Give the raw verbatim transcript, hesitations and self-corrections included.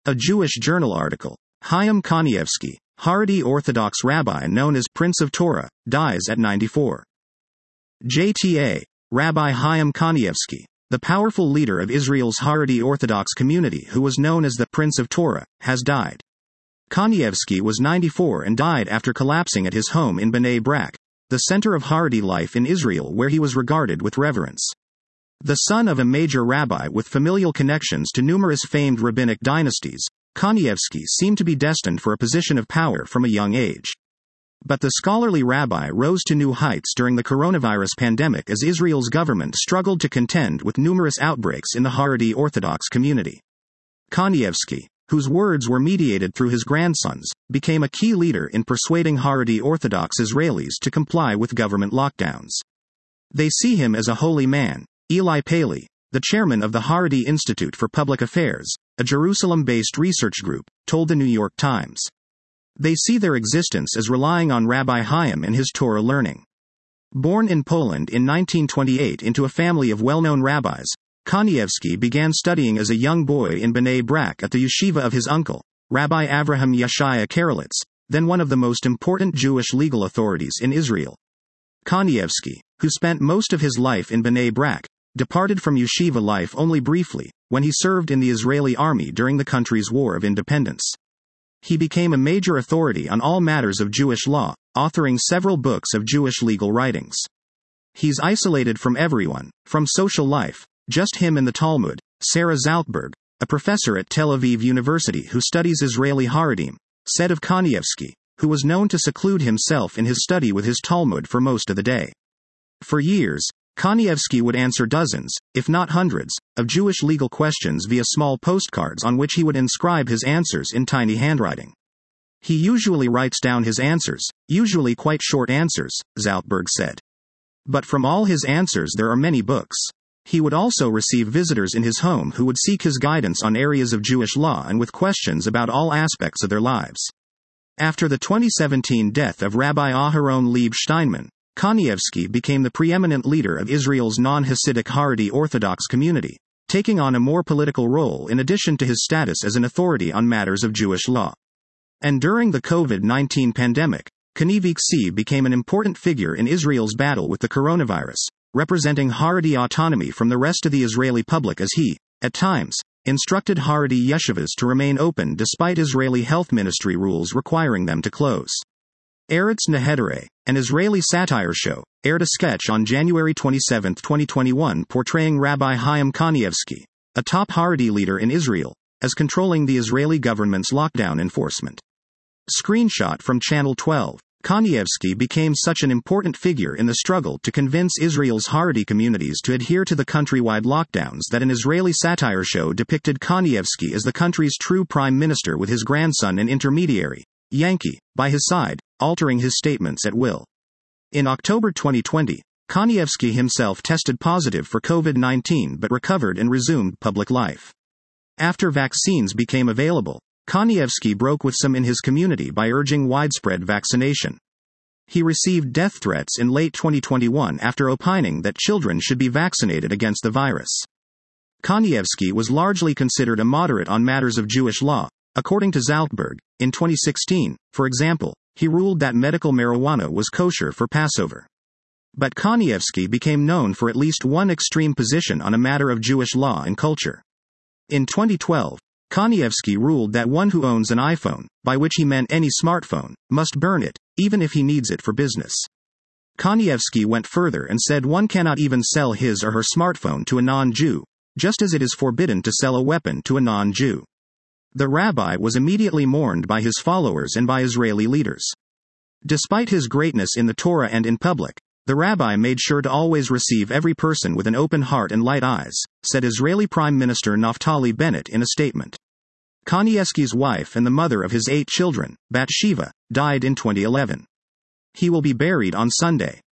A Jewish Journal article. Chaim Kanievsky, Haredi Orthodox rabbi known as Prince of Torah, dies at ninety-four. J T A. Rabbi Chaim Kanievsky, the powerful leader of Israel's Haredi Orthodox community who was known as the Prince of Torah, has died. Kanievsky was ninety-four and died after collapsing at his home in Bnei Brak, the center of Haredi life in Israel where he was regarded with reverence. The son of a major rabbi with familial connections to numerous famed rabbinic dynasties, Kanievsky seemed to be destined for a position of power from a young age. But the scholarly rabbi rose to new heights during the coronavirus pandemic as Israel's government struggled to contend with numerous outbreaks in the Haredi Orthodox community. Kanievsky, whose words were mediated through his grandsons, became a key leader in persuading Haredi Orthodox Israelis to comply with government lockdowns. They see him as a holy man. Eli Paley, the chairman of the Haredi Institute for Public Affairs, a Jerusalem-based research group, told the New York Times. They see their existence as relying on Rabbi Chaim and his Torah learning. Born in Poland in nineteen twenty-eight into a family of well-known rabbis, Kanievsky began studying as a young boy in Bnei Brak at the yeshiva of his uncle, Rabbi Avraham Yeshaya Karelitz, then one of the most important Jewish legal authorities in Israel. Kanievsky, who spent most of his life in Bnei Brak, departed from yeshiva life only briefly, when he served in the Israeli army during the country's War of Independence. He became a major authority on all matters of Jewish law, authoring several books of Jewish legal writings. He's isolated from everyone, from social life, just him and the Talmud. Sarah Zaltberg, a professor at Tel Aviv University who studies Israeli Haredim, said of Kanievsky, who was known to seclude himself in his study with his Talmud for most of the day. For years, Kanievsky would answer dozens, if not hundreds, of Jewish legal questions via small postcards on which he would inscribe his answers in tiny handwriting. He usually writes down his answers, usually quite short answers, Zaltberg said. But from all his answers there are many books. He would also receive visitors in his home who would seek his guidance on areas of Jewish law and with questions about all aspects of their lives. After the twenty seventeen death of Rabbi Aharon Leib Steinman, Kanievsky became the preeminent leader of Israel's non-Hasidic Haredi Orthodox community, taking on a more political role in addition to his status as an authority on matters of Jewish law. And during the COVID nineteen pandemic, Kanievsky became an important figure in Israel's battle with the coronavirus, representing Haredi autonomy from the rest of the Israeli public as he, at times, instructed Haredi yeshivas to remain open despite Israeli health ministry rules requiring them to close. Eretz Nehedere, an Israeli satire show, aired a sketch on January twenty-seventh, twenty twenty-one portraying Rabbi Chaim Kanievsky, a top Haredi leader in Israel, as controlling the Israeli government's lockdown enforcement. Screenshot from Channel twelve. Kanievsky became such an important figure in the struggle to convince Israel's Haredi communities to adhere to the countrywide lockdowns that an Israeli satire show depicted Kanievsky as the country's true prime minister with his grandson and intermediary, Yankee, by his side, altering his statements at will. In October twenty twenty, Kanievsky himself tested positive for COVID nineteen but recovered and resumed public life. After vaccines became available, Kanievsky broke with some in his community by urging widespread vaccination. He received death threats in late twenty twenty-one after opining that children should be vaccinated against the virus. Kanievsky was largely considered a moderate on matters of Jewish law. According to Zaltberg, in twenty sixteen, for example, he ruled that medical marijuana was kosher for Passover. But Kanievsky became known for at least one extreme position on a matter of Jewish law and culture. In twenty twelve, Kanievsky ruled that one who owns an iPhone, by which he meant any smartphone, must burn it, even if he needs it for business. Kanievsky went further and said one cannot even sell his or her smartphone to a non-Jew, just as it is forbidden to sell a weapon to a non-Jew. The rabbi was immediately mourned by his followers and by Israeli leaders. Despite his greatness in the Torah and in public, the rabbi made sure to always receive every person with an open heart and light eyes, said Israeli Prime Minister Naftali Bennett in a statement. Kanievsky's wife and the mother of his eight children, Bathsheba, died in twenty eleven. He will be buried on Sunday.